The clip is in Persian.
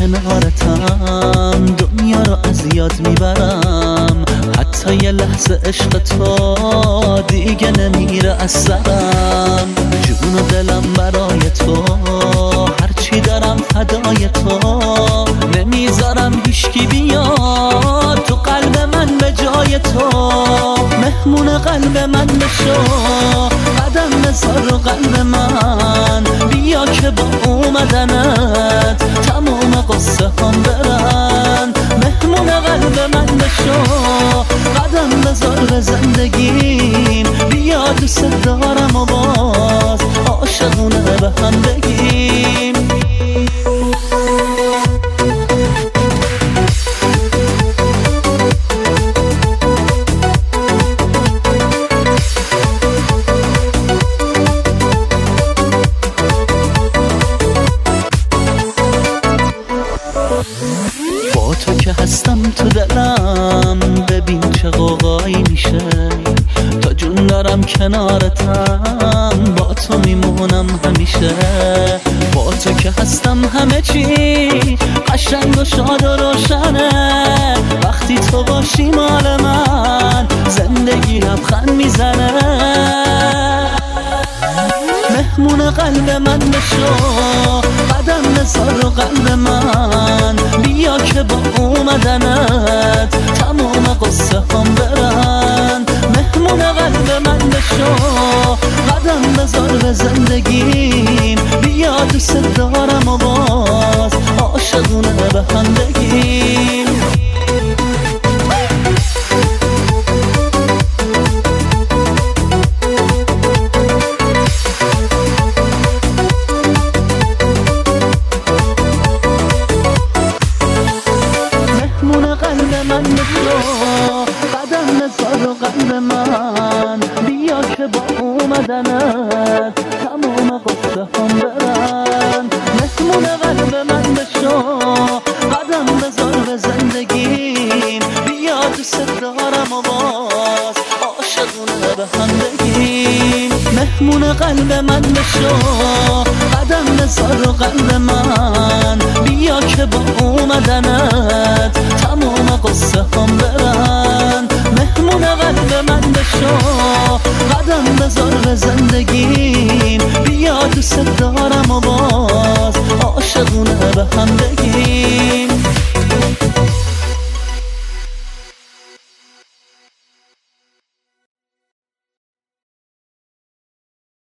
کنارتم دنیا رو از یاد میبرم، حتی یه لحظه عشق تو دیگه نمیره از سرم. جون و دلم برای تو، هرچی دارم فدای تو، نمیذارم هیچکی بیاد تو قلب من به جای تو. مهمون قلب من بشو، قدم بذار رو قلب من، بیا که با اومدنت تمام قصه هم برن. مهمون قلب من بشو، قدم بذار به زندگیم، بیا دوست دارم و باز عاشقونه به هم بگیم. با تو که هستم تو دلم، ببین چه قوقایی میشه. تا جون دارم کنارتم، با تو میمونم همیشه. با تو که هستم همه چی قشنگ و شاد و روشنه. وقتی تو باشی مال من، زندگی لبخند میزنه. مهمون قلب من بشو، قدم بذار رو قلب من، بیا که با اومدنت تمام قصه هم برن. مهمون قلب من بشو، قدم بذار به زندگیم، بیا دوست دارم و باز عاشقونه به هم بگیم. من بشو، قدم بذار رو قلب من، بیا که با اومدنت تمام قصه هم برن. مهمون قلب من بشو، قدم بذار به زندگیم، بیا دوست دارم و باز عاشقونه به هم بگیم. مهمون قلب من بشو، قدم بذار رو قلب من، بیا که با اومدنت تمام قصه هم برن. مهمون قلب من بشو، قدم بذار به زندگیم، بیا دوست دارم